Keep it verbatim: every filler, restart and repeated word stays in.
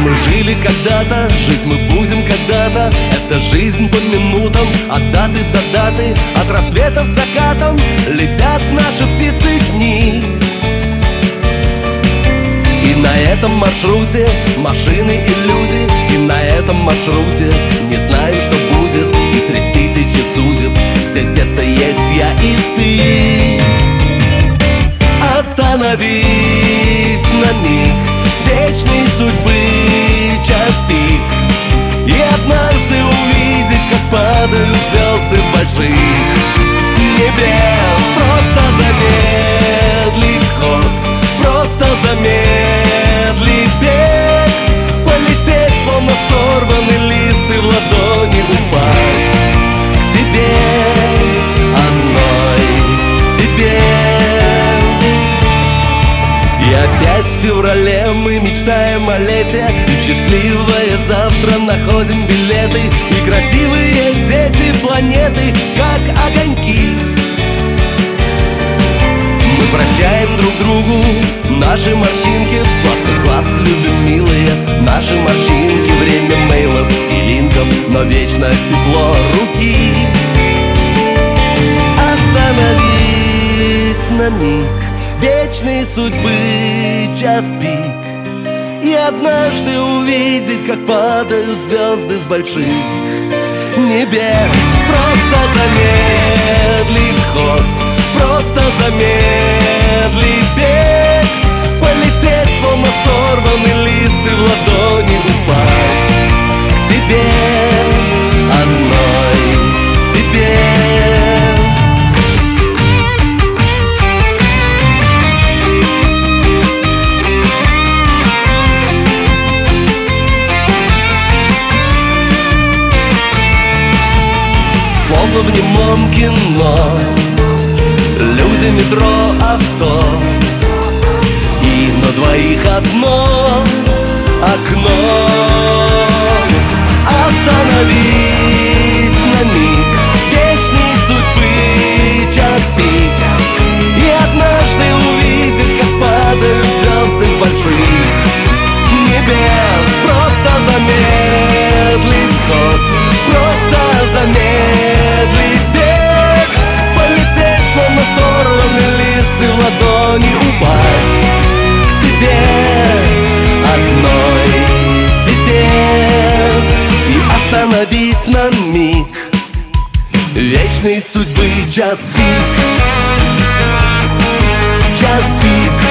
мы жили когда-то, жить мы будем когда-то. Это жизнь по минутам, от даты до даты, от рассвета к закатам летят наши птицы дни. И на этом маршруте машины и люди, и на этом маршруте не знаю, что будет. И среди тысячи судеб здесь где-то есть я и ты. Остановить на миг вечной судьбы час пик и однажды увидеть, как падают звезды с больших небес. Просто замедлить ход, просто замедлить бег, полететь, словно сорванный лист, и в ладони упасть к тебе, одной тебе. И опять в феврале мы мечтаем о лете, и счастливое завтра находим билеты, и красивые дети планеты, как огоньки. Мы прощаем друг другу наши морщинки, в складках глаз любим, милые, наши морщинки. Время мейлов и линков, но вечно тепло руки. Остановить на миг вечной судьбы час пик и однажды увидеть, как падают звезды с больших небес. Просто замедлить ход, просто замедлить бег, полететь, словно сорванный лист, и в ладони упасть к тебе, одной тебе. Словно в немом кино, люди, метро, авто, и на двоих одно окно. Остановить на миг вечной судьбы час пик и однажды увидеть, как падают звезды с больших небес. Просто замедлить ход, просто замедлить бег, полететь, словно сорванный лист, и в ладони упасть к тебе, одной тебе. И остановить на миг вечной судьбы час пик, час пик.